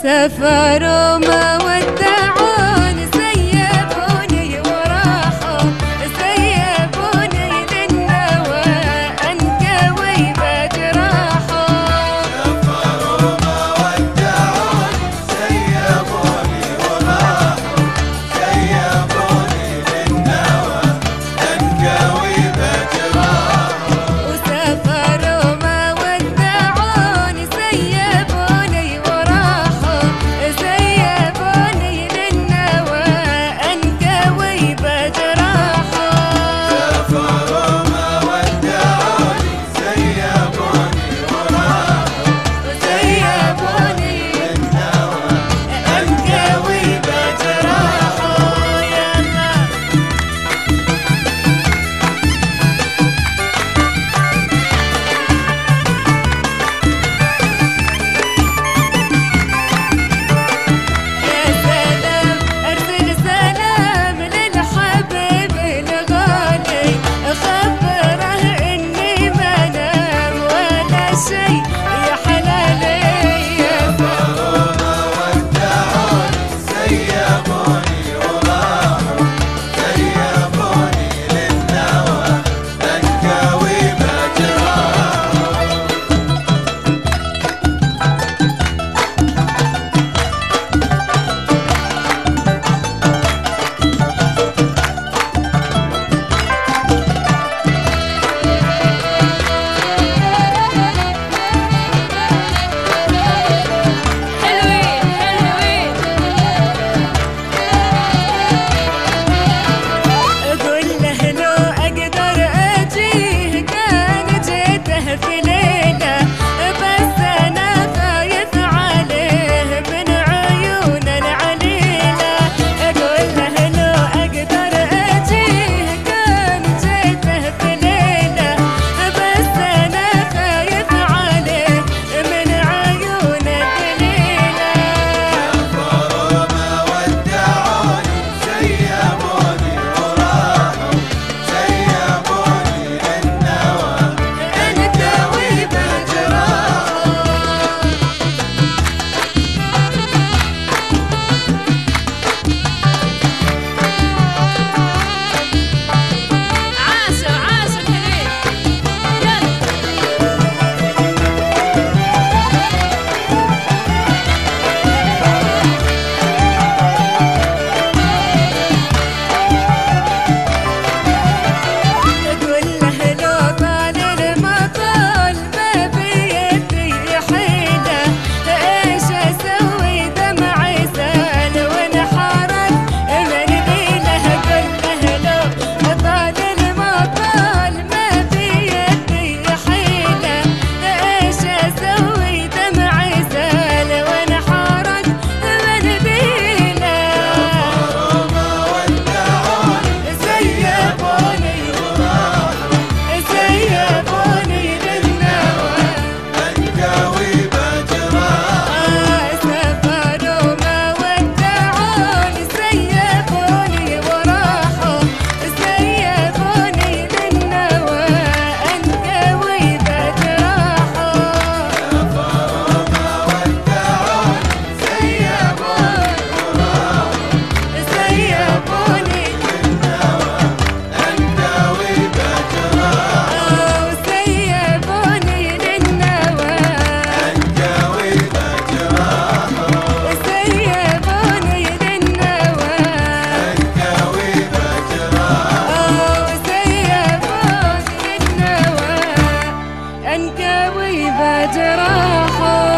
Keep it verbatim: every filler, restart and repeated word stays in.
سافروا ما ودعوني سيبوني وراحوا سيبوني للنوى انكوي بجراحوا. سافروا ما ودعوني سيبوني وراحوا سيبوني للنوى انكوي بجراحوا. وسافروا ما ودعوني سيبوني وراحوا سيبوني للنوى انكوي بجراحوا. سافروا ما ودعوني سيبوني وراحوا سيبوني للنوى انكوي بجراحوا. يا ما يا سلام ارسل سلام للحبيب الغالي خبره اني ما نام ولا شي يا حلالي. يا سافروا ما ودعوني سيبوني وراحوا سيبوني للنوى انكوي بجراحوا. حلوين حلوين اقول له لو اقدر اجيه كان جيته في ليله بس انا خايف عليه من عيون العليله. اقول له لو اقدر اجيه كان جيته في ليله بس انا خايف عليه من عيون الدليله. سافروا ما ودعوني سيبوني وراحوا سيبوني للنوى انكوي بجراحوا. عاشوا عاشوا الحليب يلا. اقول له لو طال المطال ما بيدي حيله ايش اسوي دمعي سال وانحرق من ذيله. اقول له لو طال المطال ما بيدي حيله ايش اسوي دمعي سال وانحرق من ذيله. سافروا ما ودعوني سيبوني وراحوا سيبوني للنوى انكوي بجراحوا. سافروا ما ودعوني سيبوني وراحوا سيبوني للنوى انكوي بجراحوا. سافروا ما ودعوني سيبوني وراحوا سيبوني للنوى انكوي بجراحوا. سيبوني للنوى انكوي بجراحوا. سيبوني للنوى انكوي بجراحوا. سيبوني للنوى انكوي بجراحه.